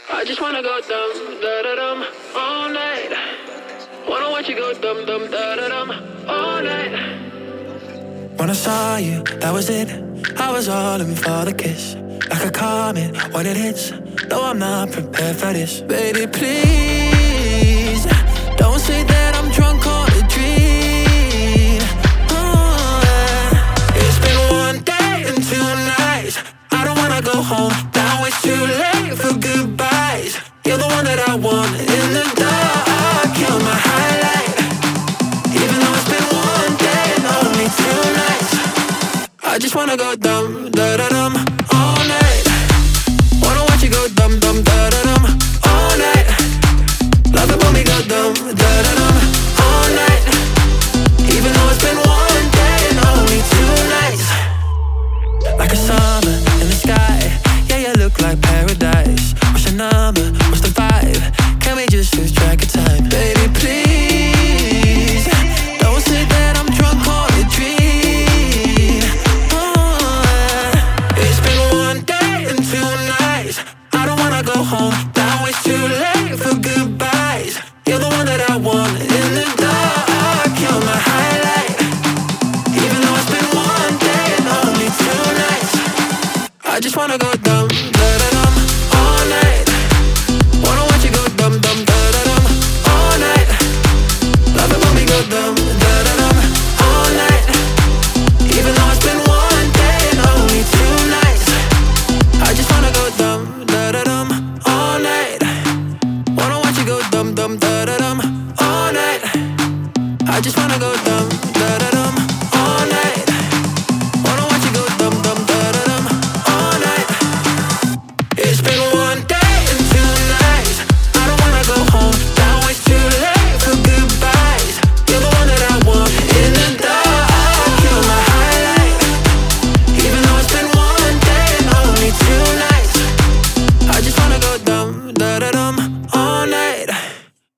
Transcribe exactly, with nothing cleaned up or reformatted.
I just wanna go dum da da dum all night. Wanna watch you go dum dum da da dum all night. When I saw you, that was it. I was all in for the kiss. Like a comet when it hits. No, I'm not prepared for this. Baby, please don't say that I'm drunk on a dream. Oh, it's been one day and two nights. I don't wanna go home. Now it's too late for goodbyes. You're the one that I want in the dark. You're my highlight. Even though it's been one day and only two nights. I just wanna go dum da da dum all night. Wanna watch you go dum dum da da dum all night. Love it when we go dum da da dum all night. Even though it's been one day and only two nights. Like a summer in the sky. Yeah, you look like paradise. What's your number?